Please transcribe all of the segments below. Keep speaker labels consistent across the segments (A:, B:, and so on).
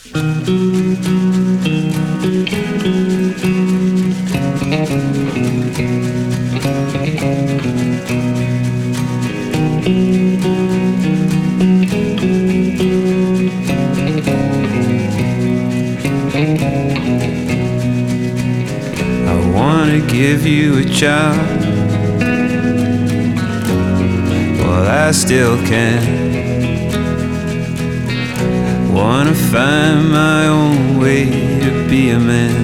A: I wanna give you a child while I still can. Wanna find my own way to be a man.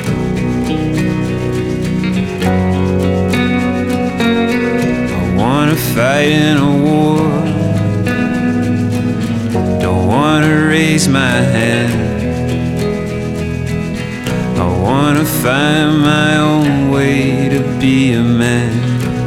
A: I wanna fight in a war, don't wanna raise my hand. I wanna find my own way to be a man.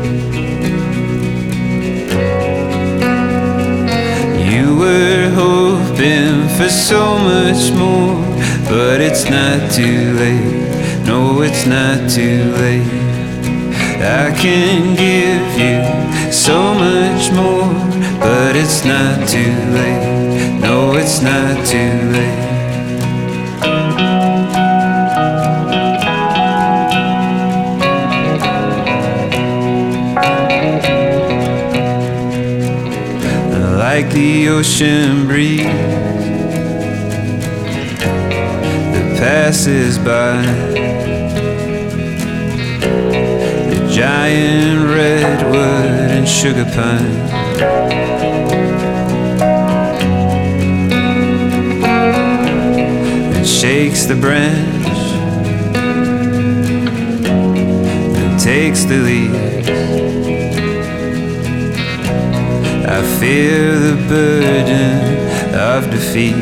A: You were hoping for so much more, but it's not too late. No, it's not too late. I can give you so much more, but it's not too late. No, it's not too late. Like the ocean breeze that passes by, the giant redwood and sugar pine, and shakes the branch and takes the leaves. I fear the burden of defeat.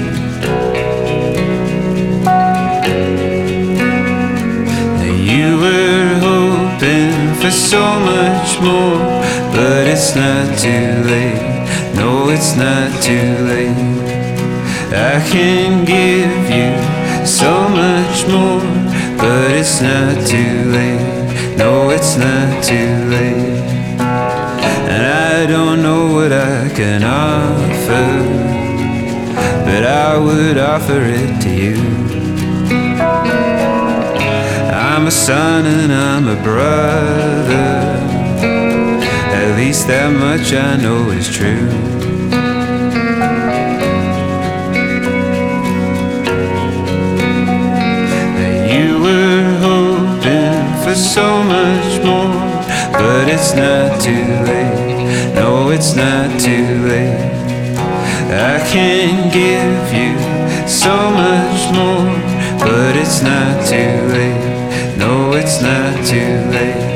A: You were hoping for so much more, but it's not too late. No, it's not too late. I can give you so much more, but it's not too late. No, it's not too late. And I don't know what I can offer, but I would offer it to you. I'm a son and I'm a brother, at least that much I know is true. That you were hoping for so much more, but it's not too late. No, it's not too late. I can give you so much more, but it's not too late. No, it's not too late.